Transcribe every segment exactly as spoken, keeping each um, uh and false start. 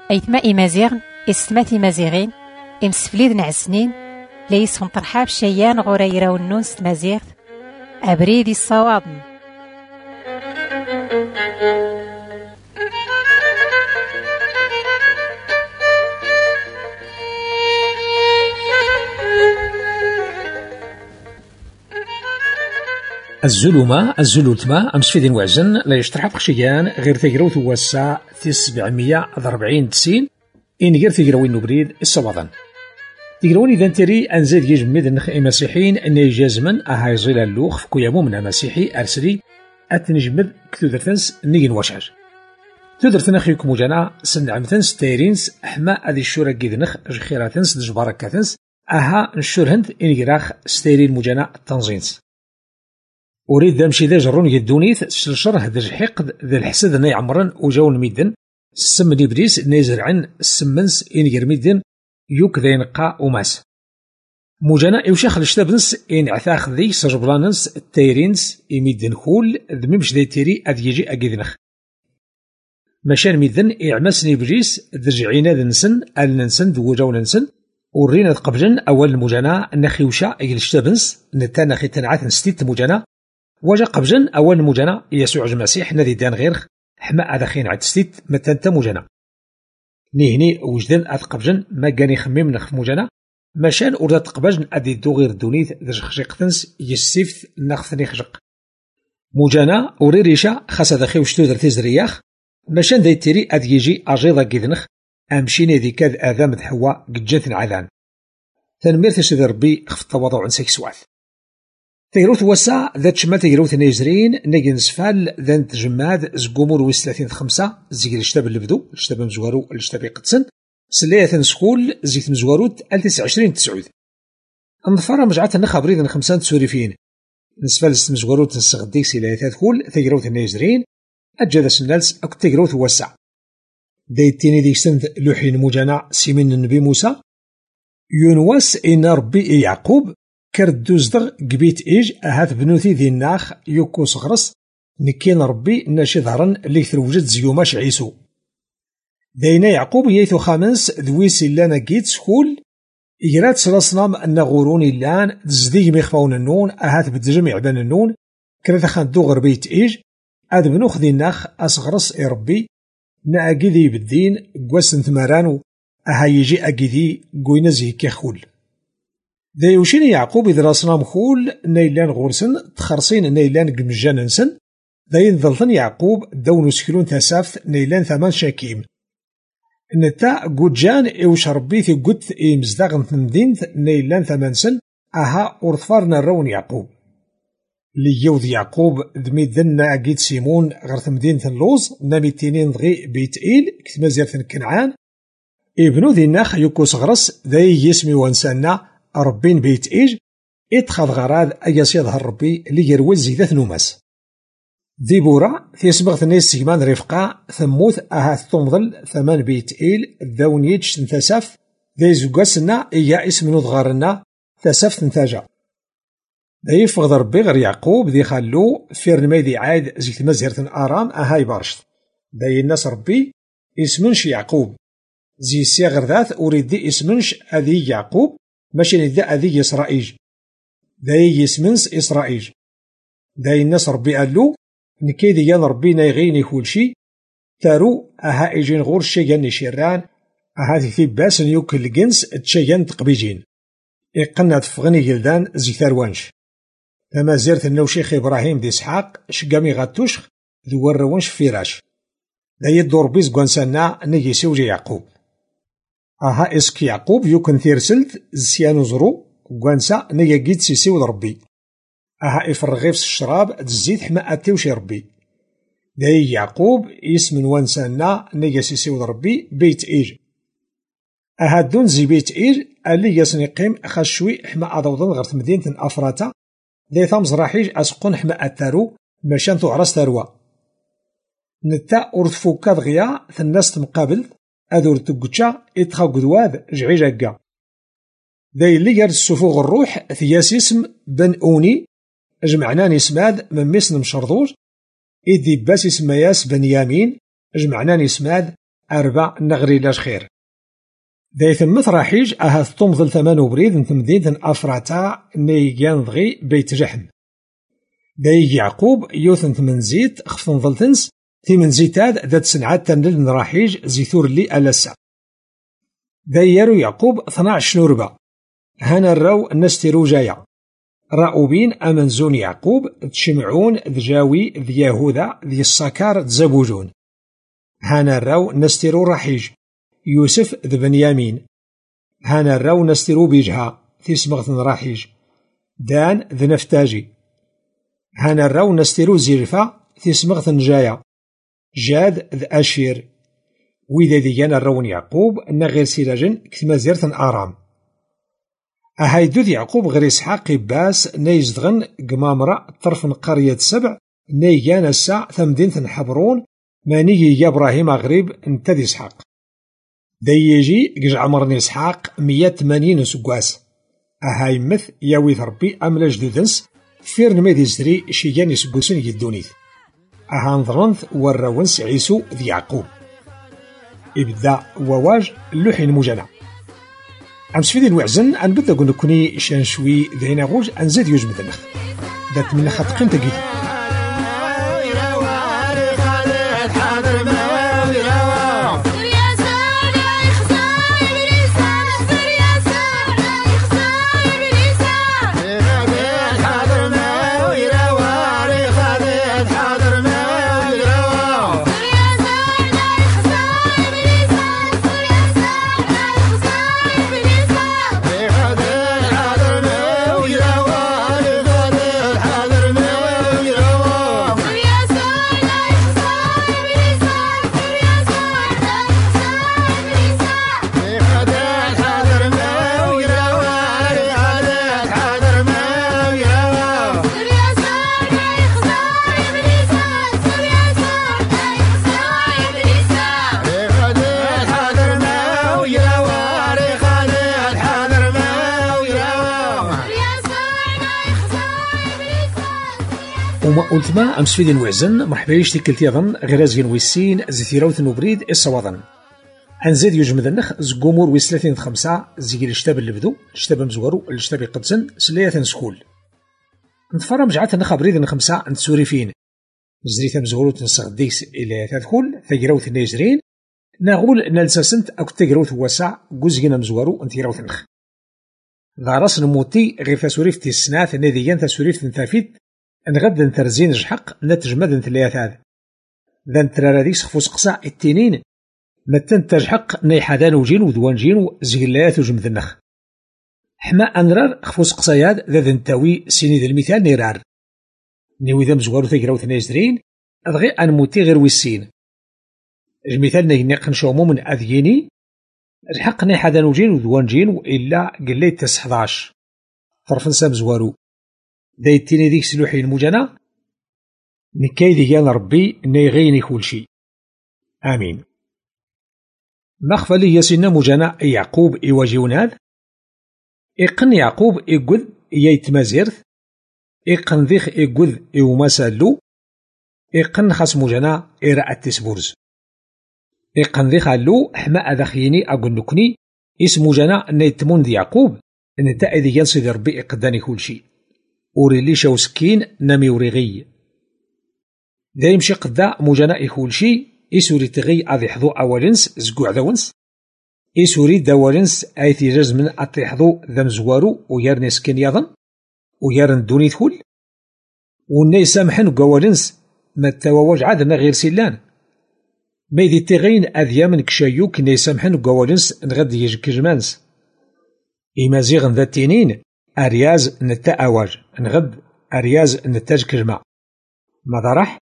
أيتما إمازيغن إستماتي مازيغين إمسفليد نعسنين ليسهم طرحاب شيان غوريرا والنونس مازيغ أبريدي الصوابن. الزلومة الزلولتما أمس في دين وعزن لا يشترح قشيان غير تجرو توسع في سبعمية ضربعين تسين إن غير تجروين نبريد الصباطن تجروني ذا نتري أنزاد يجمد النخ مسيحيين أن يجازمن أهاي زيل اللوخ في كيامو من مسيحي أرسلي أتنجمد كتودرتنس نيجن وشعر تودرتنا خيكم وجنا سن عمتنس تيرينس أحما أذي الشورة جيدنخ جخيراتنس دجباركاتنس أها نشورهند إن جراخ ستيرين مجنا تنزينس أريد دمشي ذا جرون يدونيث شرشره ذا الحقد ذا الحسد ناي عمرن وجاون ميدن السم نبريس نيزرعن السمنس إن يرميدن يوك ذا ينقى وماس موجانا يوشاخ الشتابنس إن عثاخ ذي سجبلاننس التيرينس إميدن خول ذممش ذا تيري أذ يجي أجدنخ مشان ميدن إعماس نبريس ذرجعينا ذنسن ألنسن ذو جاون نسن ورينا قبجن أول الموجانا نخيوشا إجل الشتابنس نتانا خي تنعاث نستيت موجانا وجا قبجن أول مجانا يسوع المسيح نذي دان غير حما هذا خين عاد ستيت متنتا مجانا نيهني وجدان أذ قبجن ما كان يخمم نخف مجانا مشان أردا تقبجن أدي دو غير دونيث ذا خشيقتنس يسيفت نخثني خشق مجانا أوري ريشا خاص هذا خي وشتو درتي زرياخ مشان ذا تيري أدي يجي أجيضا كيدنخ أمشيني ذي كاد آذام دحوا قجات عذان تنمير تشد ربي خف التواضع عن سكسوات تيروث وسع ذات شما تيروث نيزرين نيجي نسفال ذات جماد زقومور ويس ثلاثين خمسة زيك الشتاب اللي بدو الشتاب مزوارو الشتاب يقدسن سلاية نسكول زيت مزواروت ألتس عشرين تسعود انظفارا مجعات النخا بريد خمسان تسوريفين نسفال مزواروت نسغديك سلاية كول تيروث نيزرين أجاد سنالس أكو تيروث وسع دايتيني ديك سند لوحين موجانا سيمين النبي موسى يونواس إن ربي يعقوب كردو زدغ قبيت إيج أهات بنوثي ذي الناخ يوكو صغرس نكين ربي ناشي ظهرن اللي تروجد زيوماش عيسو داينا يعقوب ييثو خامنس ذويس إلانا جيت سكول إجرات سلاسنام أن غوروني اللان تزديق ميخفاون النون أهات بدجم يعبان النون كرتا خاندو غربيت إيج أد بنوخ ذي الناخ أصغرس إي ربي نا أجيذي بالدين قواسن ثمارانو أها يجي أجيذي قوينزي كيخول ذا يوشيني يعقوب إذا راسنا مخول نيلان غورسن تخرصين نيلان قمجان نسن ذا ينظلطن يعقوب دون سكلون تاسافت نيلان ثمان شاكيم نتا قجان إوش ربيثي قدت إمزداغن تندينث نيلان ثمان سن أها أرثفارنا الرون يعقوب ليوذ يعقوب دمي ذنا أجيد سيمون غرث مدينة اللوز نامي تينين ضغي بيت إيل كتما زيارة كنعان ابنو ذي الناخ يكو صغرس ذا يسمي وانسانا ربين بيت إيج إتخذ غراد أجاس يظهر ربي اللي يروز زيدات نوماس ديبورا في سبغة الناس سيمان رفقا ثموث أهاث تمضل ثمان بيت إيل الدون يجش تنتسف ذي زقاسنا إيا اسم نضغارنا تسف تنتاجا ذي يفغض ربي غير يعقوب ذي خلو فير ميدي عاد زيت مزهرة آرام أهاي بارشت ذي الناس ربي اسمنش يعقوب زي سيغر ذات أريد دي اسمنش أذي يعقوب ماشي نداء ذي إسرائيل ذي يسمنس إسرائيل ذي الناس ربي قالو نكيدي يان ربي نايغيني كل شي تارو أها إيجين غور شيغان شيران أها في باس نيوك الجنس تشيغان تقبيجين إقنا تفغني جلدان زي ثاروانش فما زيرت النوشيخ إبراهيم دي إسحاق شقامي غاتوشخ ذو الروانش فيراش ذي الدور بيز قوانسانا نيجي سوجي يعقوب أها إسك يعقوب يوكن ثيرسلت زيانو زرو قوانسا نيا جيد سيسيو ربي أها إفرغيف الشراب تزيد حما أتيوشي ربي داي يعقوب اسم وانسانا نيا سيسيو ربي بيت إيج أها دون زي بيت إيج اللي ياسني قيم خشوي حما أضوضن غرت مدينة أفراتا داي ثامز راحيج أسقون حما أتارو مشان تعرس تاروا نتا أرثفوكا دغيا ثناس تمقابل أذور تقوتشا إتخا قدواد جعيجاكا داي اللي يرد السفوغ الروح ثياس اسم بن أوني جمعنان اسماد من ميسن مشرضوج إذي باس اسم ياس بن يامين جمعنان اسماد أربع نغري لاش خير. دا يثمث راحيج أهاث تمضل ثمان وبريد نتمديد أفراتا نيجان ضغي بيت جحم. دا يعقوب يوثن تمنزيت خفن ظلتنس في منزيتاد ذات سنعات تنلل نراحيج زيثور اللي ألسا. دا يارو يعقوب اثناعش نوربا هانا الراو نستيرو جايا راؤوبين أمنزون يعقوب تشمعون ذجاوي ذي يهوذا ذي السكار تزبوجون. هانا الراو نستيرو راحيج يوسف ذي بنيامين. هانا الراو نستيرو بيجها في سمغث راحيج دان ذي نفتاجي. هانا الراو نستيرو زيرفا في سمغث جايا جاد ذي أشير. وإذا ديانا الرون يعقوب أن غير سيراجن كثما زيرث آرام. أهايدو ذي يعقوب غير إسحاق باس نيزدغن قمامرة طرف قرية سبع نيجان الساع ثمدين حبرون ما نيجي يا إبراهيم غريب انت ذي إسحاق. دا يجي قج عمرني إسحاق مية ثمانين سقواس. أهاي مث ياوي ثربي أملا جدودنس فيرن ميدي زري شيجان يسقوسن يدونيث. أها نظرنث وراونس عيسو ذي يعقوب. إبدا وواج اللوحي المجنى. أمس في ذي الوعزن أنبدا قلنا كوني شانشوي ذهنا غوج أنزاد يوجد النخ ذات من خط قيمة جديد. وما قلت ما أمس في ذي الوعزن مرحبا يشتي كلتي ظن غرازين ويسين زثيراوث نوبريد الصواظن أنزاد يجمد النخ زقومور ويسلاتين خمسة زيجي الاشتاب اللي بدو الاشتاب مزورو الاشتاب قدسن سلية سكول نتفرى مجعات النخ بريد خمسة نتسوري فين زريثا مزورو تنسغ ديكس إلى تدخل ثقراوث النيزرين نقول نلساسنت أو تقراوث واسع جوزجنا مزورو انتيراوث النخ غارس نموتي غير تسوريف تسنات ناديان تسوريف تنتافيت نغد نترزين جحق نتجمد نتلياثاد ذا نتراراديك سخفوس قصاع التنين متن تجحق نيحادان وجين وذوانجين وزغلات وجمد النخ حما أنرار خفوس قصاياد ذا ذنتاوي سيني ذا المثال نيرار نيوي ذا مزوارو ثقراو ثنايزرين أضغي أنموتي غير ويسين المثال نيقن شومو من أذيني الحق نيحادان وجين وذوانجين وإلا قليت تسحضاش طرف نسا مزوارو دايتيني ديك سلوحي المجانا نكاي ديال ربي نيغيني كل شيء آمين. مخفى لي ياسينا مجانا يعقوب إيواجيوناد إقن يعقوب إيقذ إيتمازيرث إقن ذيخ إيقذ إيوماسالو إقن خاس مجانا إيراء التسبورز إقن ذيخ اللو حما أذخيني أقول نكني اسم مجانا نيتمون دي يعقوب نتا ديال سيدي ربي إقداني كل شيء أوريلي شاو سكين نامي وريغي دايم شي قدا مجانا يكول شي إسوري تغي أذي حضو أولنس زقوع ذاونس إسوري داولنس أيثي جاز من أطي حضو ذا مزوارو ويارني سكين يظن ويارن دوني تكول وناي سامحن وقوالنس ما تواواج عادنا غير سيلان ما يدي تغين أذيا من كشايوك ناي سامحن وقوالنس نغد يجي كجمانس إما زيغن ذا تينين أرياز نتا أواج نغد أرياز نتاج كجمع ماذا راح؟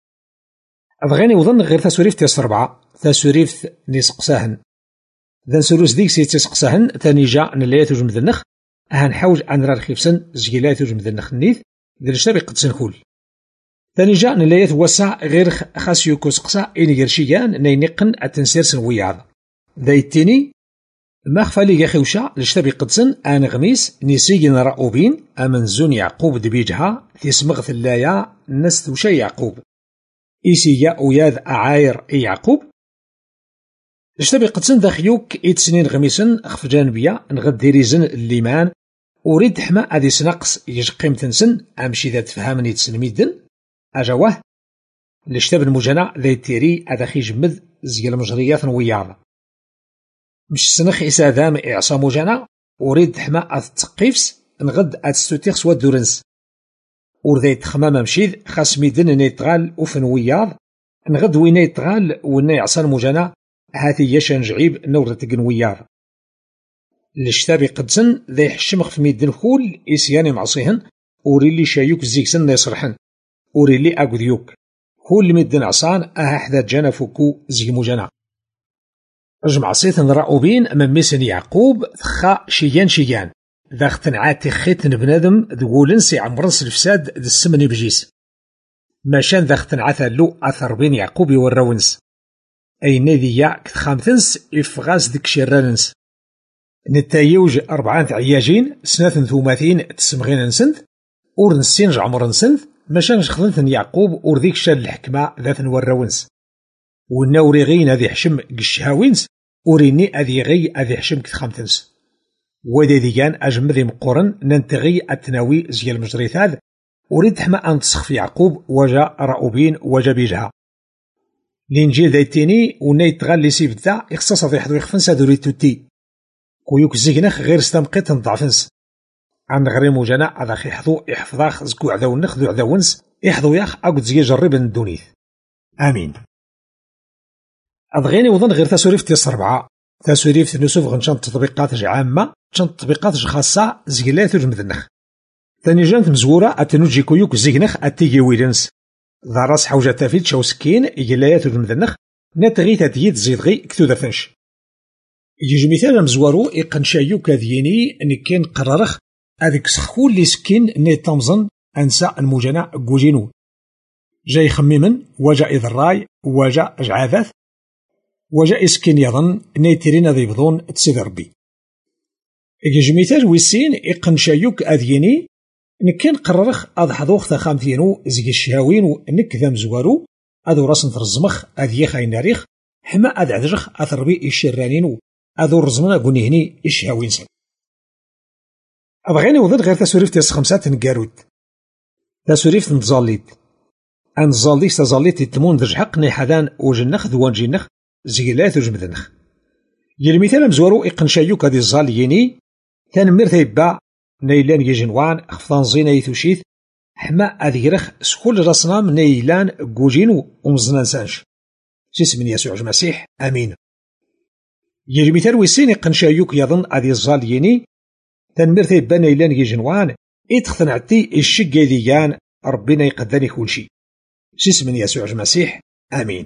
أبغاني وظن غير تسوريف تيس ربعة تسوريف نسقساهن ذا سروس ديك سي تسقساهن ثاني جا نلايات وجمد النخ هنحاول أن نرى خيفسن زجيلات وجمد النخ النيث ذا الشتابي قد سنكول ثاني جا نلايات وسع غير خاص يكو سقسا إني غيرشيان نينقن التنسير سنوياض ذا التاني ما خفالي يخوشا لشتبي قدسن آن غميس نسيجن رأوبين أمنزون يعقوب دبيجها تسمغث اللايا نستوشي يعقوب إيسي يا أوياذ أعاير يعقوب لشتابي قدسن ذا خيوك إيد سنين غميسن أخف جانبية نغد ديريزن الليمان وريد حما أدي سنقص يجقيم تنسن أمشي ذا تفهمن يتسن ميدن أجواه لشتاب المجنى ذا يتيري أدخي جمد زي المجريات وياض مش سنخ إسادام إعصى مجنى وريد حما أتتقيفس نغد أتستوتيخ سوا دورنس ورذا يتخمام مشيد خاص ميدن نيتغال وفن وياض نغد وين يتغال وين يعصى المجنى هاتي يشان جعيب نورة تقنويار لشتابي قدسن ذا يحشمخ في ميدن خول إسياني معصيهن وريلي شايوك زيكسن يصرحن وريلي أقذيوك خول ميدن عصان أها حدا جانا فوكو زي مجانا رجمع صيثن رأوبين أمام ميسن يعقوب ثخا شيان شيان ذا اختنعات تخيتن بنادم ذقولنسي عمرنس الفساد ذا السمن بجيس ماشان ذا اختنعات اللو أثر بين يعقوب والرونس أي نادي كتخامتنس إفغاز ديك شراننس نتايوج أربعان عياجين سنة ثوماثين تسمغين نسنث أور نسين عمر نسنث ماشان نخدنثن يعقوب أور ذيك شال الحكمة ذات نورونس ونوري غين هذي حشم قشهاوينس أوريني هذي غي هذي حشم كتخامتنس ودي ديان أجمذي مقورن ننتغي التناوي زي المجريثاد أريد حما أن تسخ في يعقوب وجا رأوبين وجا بيجها الانجيل دايتيني ونايت غالي سيبتا اختصاص في حدو يخفنس هادو ريتوتي كويوك زيقنخ غير استمقيت نضعفنس عن غري موجانا هذا خي حضو يحفظاخ زكو عداو نخذو عداونس يحضو ياخ اقود زي جرب الدونيث امين أضغيني وظن غير تسوريف تيس ربعة تسوريف نسوف غنشان تطبيقات عامة شان تطبيقات خاصة زيلات المذنخ ثاني جانت مزورة أتنوجي كويوك زيقنخ أتيجي ويلنس ذا راس حوجة تافيد شاو سكين إجلايات المذنخ نتغي تديد زيدغي كتو دفنش يجي مثال مزوارو إقنشايوك هذيني أني كان قررخ هذيك سخول لي سكين ني تمزن أنسى المجنى قوجينو جاي خميمن وجا إذراي وجا أجعاذات وجا إسكين يظن نيترين ذي بضون تسيد ربي يجي مثال ويسين إقنشايوك هذيني نكين قررخ أذ حضوخ ثخامثينو زي الشهاوين ونك ذا مزوارو أذو راسن ترزمخ أذ يخاين ناريخ حما أذ عذرخ أثربي الشرانينو أذو رزمنا قنيهني الشهاوين سن أبغيني وضد غير تسوريف تيس خمسات نقاروت تسوريف نتظاليت أنظاليت تظاليت يتمون ذج حق نيحادان وجنخ ذوان جنخ زيلات وجمذنخ يلمثال مزوارو إقنشايوك هذي الظالييني كان مير ثيبا نيلان يجنوان خفضان زينا يثوشيث حما أذيرخ سكول راسنام نيلان قوجينو ومزنان سانش جسم يسوع المسيح أمين يجي مثال ويسيني قنشايوك يظن أذي الظالييني تنمير ثيبا نيلان يجنوان إتخنعتي الشق ديان ربنا يقدني كل شيء جسم يسوع المسيح أمين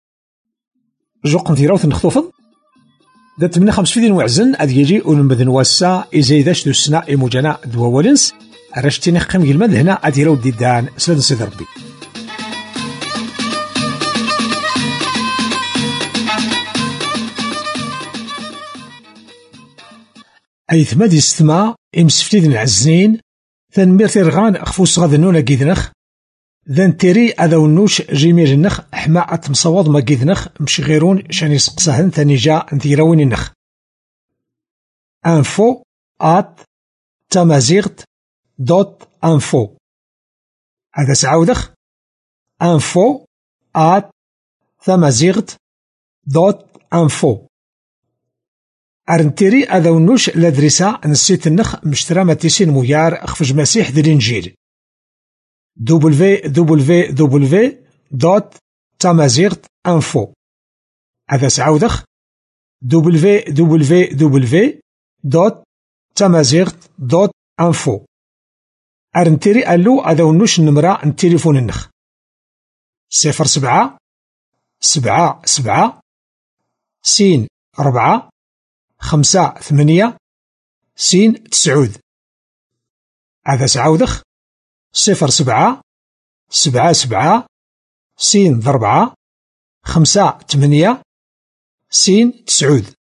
جو قنتيراوث نخطوفض دات من خمس فيدين وعزن أذ يجي ونمذن واسا إزايداش دو السنة إموجانا دوا ولنس رشتيني قيم جلمد هنا أديرو ديدان سلاد سيد ربي أي ثماد يستمع إمسفتيد عزنين ثنمير تيرغان أخفوس غادنونا كيدنخ ذن تيري أذا ونوش جيمي جنخ حما أتمصوض ما كيدنخ مش غيرون شان يسقسهن ثاني جا نثيراوين النخ انفو آت تمازيغت دوت انفو هذا سعودخ انفو آت تمازيغت دوت انفو أرنتيري أذا ونوش لادريسا نسيت النخ مشترى ماتيسين مويار أخفج مسيح دي الإنجيل www دوت تمازيغت انفو هذا سعودخ www دوت تمازيغت دوت انفو أرنتيري ألو هذا ونوش النمرة التليفون النخ صفر سبعة سبعة سبعة سين ربعة خمسة ثمانية سين تسعود هذا سعودخ صفر سبعة سبعة سبعة سين ضربعة خمسة ثمانية سين تسعود